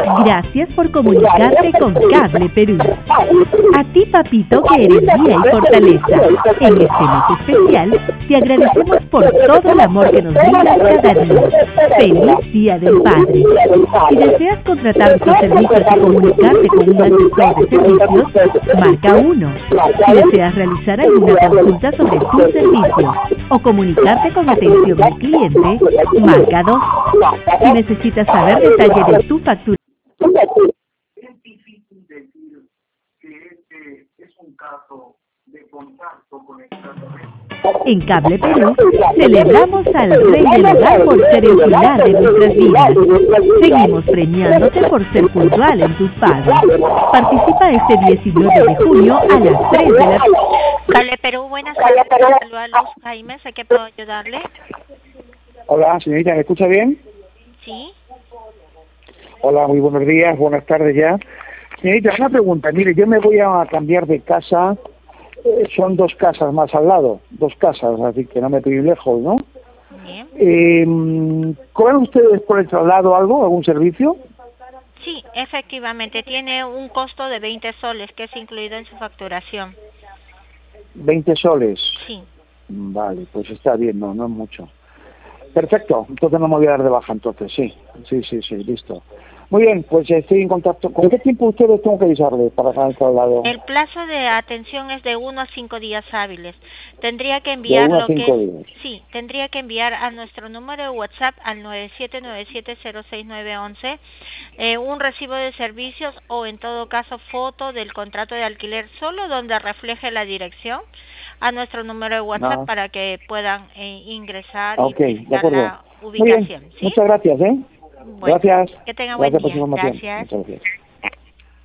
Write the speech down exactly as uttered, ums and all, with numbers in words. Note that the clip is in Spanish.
Gracias por comunicarte con Cable Perú. A ti, papito, que eres guía y fortaleza. En este mes especial, te agradecemos por todo el amor que nos brindas cada día. ¡Feliz Día del Padre! Si deseas contratar tus servicios y comunicarte con un asesor de servicios, marca uno. Si deseas realizar alguna consulta sobre tus servicios o comunicarte con atención al cliente, marca dos. Si necesitas saber detalle de tu factura, es difícil decir que este es un caso de contacto con el tratamiento. En Cable Perú, celebramos al Rey del Hogar por ser el pilar de nuestras vidas. Seguimos premiándote por ser puntual en tus pagos. Participa este diecinueve de junio a las tres de la tarde. Cable Perú, buenas tardes. Saludos a Luz Jaime, ¿sé que puedo ayudarle? Hola, señorita, ¿me escucha bien? Sí. Hola, muy buenos días, buenas tardes ya. Señorita, una pregunta. Mire, yo me voy a cambiar de casa. Eh, son dos casas más al lado, dos casas, así que no me estoy lejos, ¿no? Bien. Eh, ¿Cobran ustedes por el traslado algo, algún servicio? Sí, efectivamente, tiene un costo de veinte soles, que es incluido en su facturación. veinte soles. Sí. Vale, pues está bien, no, no es mucho. Perfecto, entonces no me voy a dar de baja, entonces, sí, sí, sí, sí, listo. Muy bien, pues estoy en contacto. ¿Con qué tiempo ustedes tengo que avisarles para dejar el traslado? El plazo de atención es de uno a cinco días hábiles. Tendría que De enviar uno a lo que cinco es, días. sí, tendría que enviar a nuestro número de WhatsApp al nueve siete nueve siete cero seis nueve once eh, un recibo de servicios o en todo caso foto del contrato de alquiler solo donde refleje la dirección a nuestro número de WhatsApp No. para que puedan eh, ingresar Ok, y de visitar acuerdo. la Muy bien, ubicación, ¿sí? muchas gracias, ¿eh? Bueno, Gracias. que tenga buen Gracias por día. su información. Gracias. Muchas gracias.